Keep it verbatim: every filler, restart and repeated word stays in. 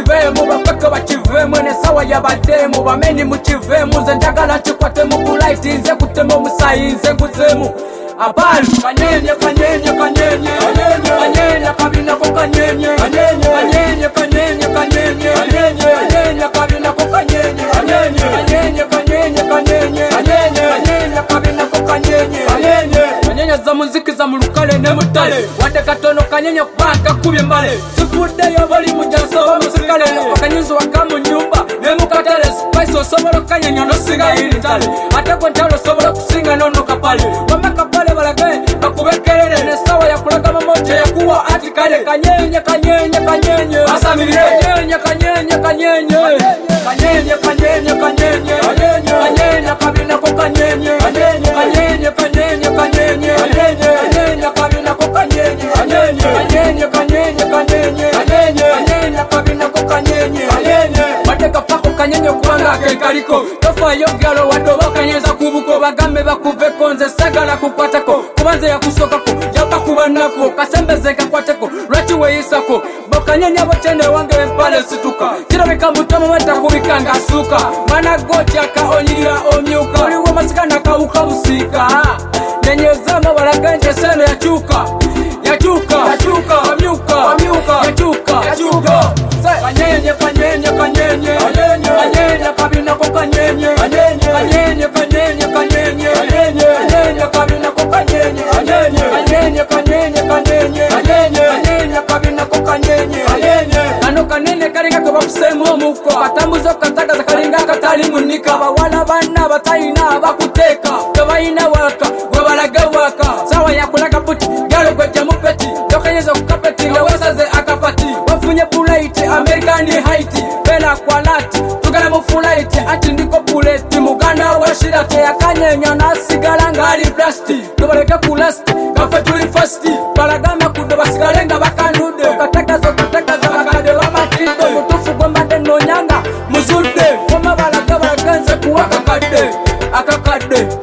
bakivemu bakweke bakivemu nesawa yabatemu bameni mukivemu nze njagala nkikwatemu kulaiti nze kutemu omusayi nze nkuzemu Abali kanyenye kanyenye kanyenye kanyenye kabina ko kanyenye kanyenye kanyenye kanyenye kanyenye kanyenye kabina ko kanyenye kanyenye kanyenye kanyenye kanyenye kanyenye kabina ko kanyenye kanyenye kanyenye za muziki za mulukale ne mutale wade katono kanyenye kwaka kubye mbale sifude yo bali mujaso wa musikale kanyenzo wakamu nyumba ne mukatale spice osobolo kanyenye no siga iri tale ate kwentalo osobolo kusinga nono kapale wamaka bakubekelele nesawa ya kulaga mamoja ya kuwa ati kale kanyenye kanyenye kanyenye asamiri kanyenye kanyenye kanyenye kanyenye kanyenye kanyenye kanyenye kabina ko kanyenye kanyenye kanyenye kanyenye kanyenye kanyenye kabina ko kanyenye kanyenye kanyenye kanyenye kanyenye kanyenye kabina ko kanyenye kanyenye bateka pako kanyenye kwanga kekaliko tofa yo galo wadoba kanyeza kubuko bagambe bakuve konze sagala kukwatako kubanze ya kusokako yaba kubanako kasembeze kakwateko lwachi weyisako bokanyenya botene wange mpale situka kirabika mutama mata kubikanga suka mana goti akaonyira omyuka uliwo masikana kauka busika nenyezama balaganje sene yachuka yachuka yachuka omyuka omyuka yachuka yachuka kanyenye kanyenye kanyenye kanyenye kabina ko kanyenye kanyenye kanyenye kanyenye kanyenye kanyenye kabina ko kanyenye kanyenye kanyenye kanyenye kanyenye kanyenye kabina ko kanyenye kanyenye ano kanene kalinga ko bakusemo muko katambuzo kataka kalinga katali munika bawala bana batayina bakuteka kabayina waka wabalaga waka sawa yakulaga puti galo gweje mupeti dokanyeza kukapeti ngawesaze akapati wafunye pulaiti amerikani haiti bela kwa lati tugala mu fulaiti ati ndiko buleti muganda washira te yakanyenya nasigala ngali plasti tubaleka kulasti kafe tuli fasti balagama kudo basigalenga bakanude kataka zo kataka za bakade bamatide mutufu gombade no nyanga muzude koma balaga balaganze kuwa akakade akakade